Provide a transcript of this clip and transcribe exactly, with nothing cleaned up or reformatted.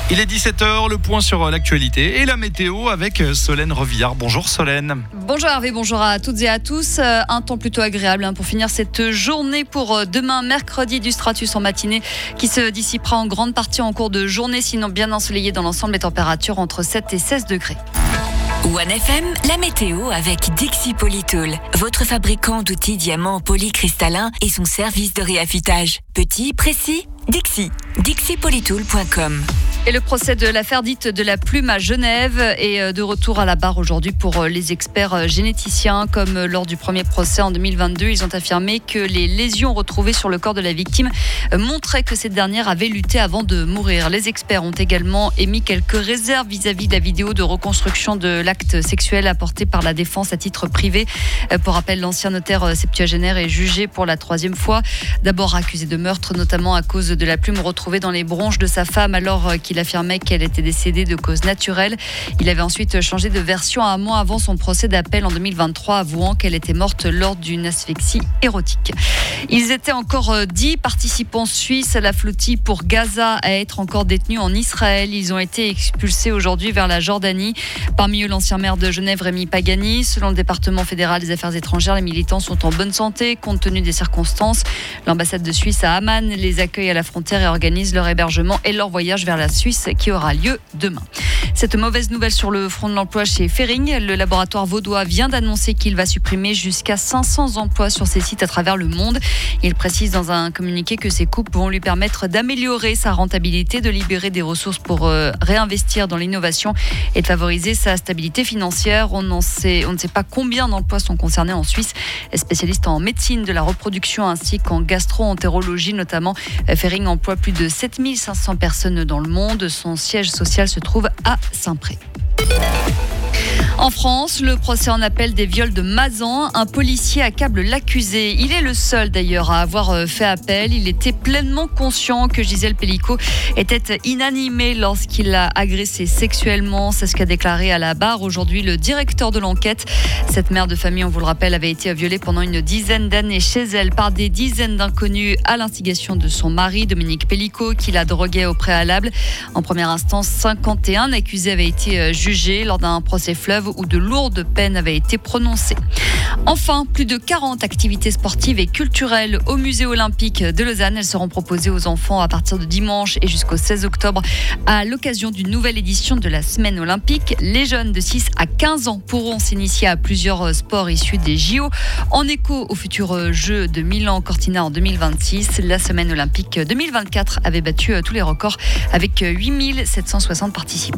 Il est dix-sept heures, le point sur l'actualité et la météo avec Solène Revillard. Bonjour Solène. Bonjour Hervé, bonjour à toutes et à tous. Un temps plutôt agréable pour finir cette journée pour demain, mercredi, du stratus en matinée qui se dissipera en grande partie en cours de journée, sinon bien ensoleillé dans l'ensemble, les températures entre sept et seize degrés. One F M, la météo avec Dixi Polytool, votre fabricant d'outils diamants polycristallins et son service de réaffûtage. Petit, précis, Dixi. Dixi Polytool point com. Et le procès de l'affaire dite de la plume à Genève est de retour à la barre aujourd'hui pour les experts généticiens. Comme lors du premier procès en deux mille vingt-deux, ils ont affirmé que les lésions retrouvées sur le corps de la victime montraient que cette dernière avait lutté avant de mourir. Les experts ont également émis quelques réserves vis-à-vis de la vidéo de reconstruction de l'acte sexuel apportée par la défense à titre privé. Pour rappel, l'ancien notaire septuagénaire est jugé pour la troisième fois. D'abord accusé de meurtre, notamment à cause de la plume retrouvée dans les bronches de sa femme alors qu'il Il affirmait qu'elle était décédée de cause naturelle. Il avait ensuite changé de version un mois avant son procès d'appel en deux mille vingt-trois, avouant qu'elle était morte lors d'une asphyxie érotique. Ils étaient encore dix participants suisses à la flottille pour Gaza à être encore détenus en Israël. Ils ont été expulsés aujourd'hui vers la Jordanie. Parmi eux, l'ancien maire de Genève, Rémi Pagani. Selon le département fédéral des affaires étrangères, les militants sont en bonne santé compte tenu des circonstances. L'ambassade de Suisse à Amman les accueille à la frontière et organise leur hébergement et leur voyage vers la Suisse qui aura lieu demain. Cette mauvaise nouvelle sur le front de l'emploi chez Fering. Le laboratoire vaudois vient d'annoncer qu'il va supprimer jusqu'à cinq cents emplois sur ses sites à travers le monde. Il précise dans un communiqué que ces coupes vont lui permettre d'améliorer sa rentabilité, de libérer des ressources pour euh, réinvestir dans l'innovation et de favoriser sa stabilité financière. On, en sait, on ne sait pas combien d'emplois sont concernés en Suisse. Spécialiste en médecine de la reproduction ainsi qu'en gastro-entérologie notamment, Fering emploie plus de sept mille cinq cents personnes dans le monde. Son siège social se trouve à Saint-Pré. En France, le procès en appel des viols de Mazan. Un policier accable l'accusé. Il est le seul d'ailleurs à avoir fait appel. Il était pleinement conscient que Gisèle Pellicot était inanimée lorsqu'il l'a agressée sexuellement. C'est ce qu'a déclaré à la barre aujourd'hui le directeur de l'enquête. Cette mère de famille, on vous le rappelle, avait été violée pendant une dizaine d'années chez elle par des dizaines d'inconnus à l'instigation de son mari, Dominique Pellicot, qui la droguait au préalable. En première instance, cinquante et un accusés avaient été jugés lors d'un procès fleuve où de lourdes peines avaient été prononcées. Enfin, plus de quarante activités sportives et culturelles au musée olympique de Lausanne. Elles seront proposées aux enfants à partir de dimanche et jusqu'au seize octobre à l'occasion d'une nouvelle édition de la semaine olympique. Les jeunes de six à quinze ans pourront s'initier à plusieurs sports issus des J O. En écho aux futurs Jeux de Milan-Cortina en deux mille vingt-six, la semaine olympique deux mille vingt-quatre avait battu tous les records avec huit mille sept cent soixante participants.